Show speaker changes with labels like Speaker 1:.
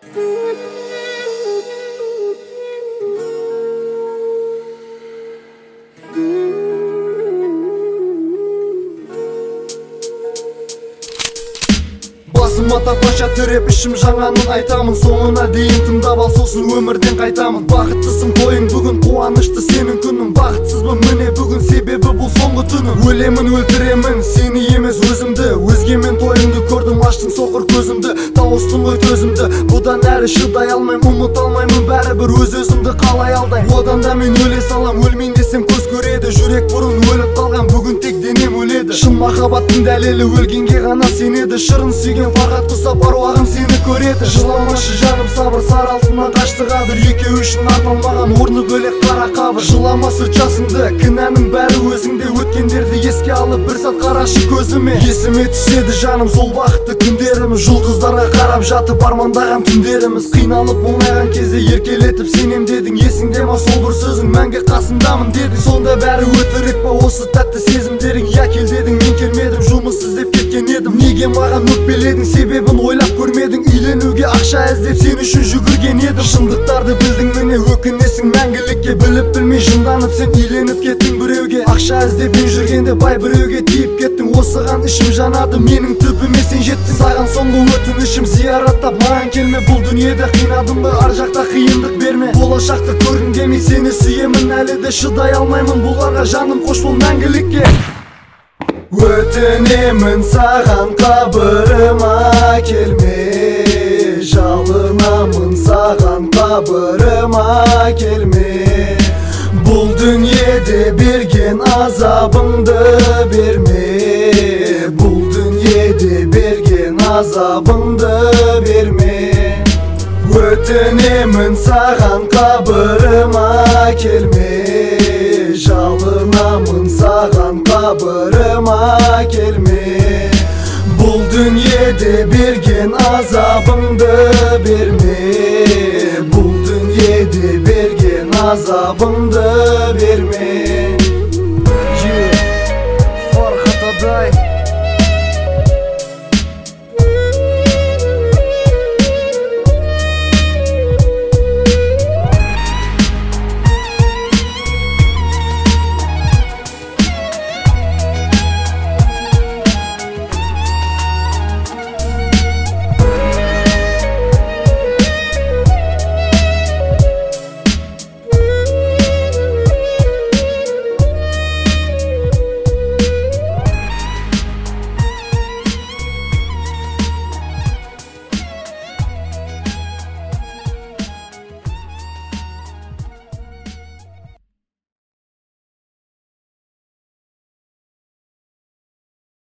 Speaker 1: Басым ата паша түреп ішім жаңанын айтамын. Соңына дейін тыңдап ал, сосын өмірден қайтамын. Бақыттысың тойың бүгін, қуанышты сенің күнің. Бақытсызбын міне бүгін, себебі бұл соңғы түнім. Өлемін өлтіремін сені емес өзімді. Өзгемен тойыңды көрдім, аштың соқыр көзімді. Тауыстым ғой төзімді, бұдан әрі шыдай алмайм. Ұмыта алмаймын бәрібір өз-өзімді қалай алдайм. Одан да мен өле салам, өлмейін десем көз көреді. Жүрек бұрын өліп қалған, бүгін тек денем өледі. Шын махаббаттың дәлелі өлгенге ғана сенеді. Шырын сүйген фархат құсап аруағым сені көреді. Жыламашы жаным, сабыр сары алтыннан қашты қадір. Екеу үшін арналмаған орны бөлек қара қабір. Жылама сырт жасыңды, кінәнің бәрі өзіңде. Өткендерді еске алып бір сәт қарашы көзіме. Есіме түседі жаным сол бақытты күндеріміз. Жұлдыздарға қарап жатып армандаған түндеріміз. Қиналып оңайған кезде еркелетіп сенем дедің. Есіңде ма сол бір сөзің, мәңгі қасымдамын дедің. Сонда бәрі өтірік па осы тәтті сезімдерің? Я кел дедің, мен келмедім, жұмыс іздеп кеткен едім. Неге маған өкпеледің, себебін ойлап көрмедің? Үйленуге ақша іздеп сен үшін жүгірген едім. Шындықтарды білдің міне, өкінесің мәңгілікке. Біліп білмей жынданып сен үйленіп кеттің біреуге. Ақша іздеп мен жүргенде бай біреуге тиіп кеттің. Осыған ішім жанады, менің түбіме сен жеттің. Саған соңғы өтінішім зияраттап маған келме. Бұл дүниеде қинадым ба, ар жақта қиындық берме. Болашақты көргім демей сені сүйемін, әлі де шыдай алмаймын бұларға. Жаным қош бол мәңгілікке. Өтінемін саған қабырыма келме. Жалынамын саған қабырыма келме. Бұл дүниеде берген азабыңды берме. Бұл дүниеде берген азабыңды берме. Өтінемін саған қабырыма келме. Жалынамын саған қабырыма келме. Бұл дүниеде берген азабыңды берме. Бұл дүниеде берген азабыңды берме.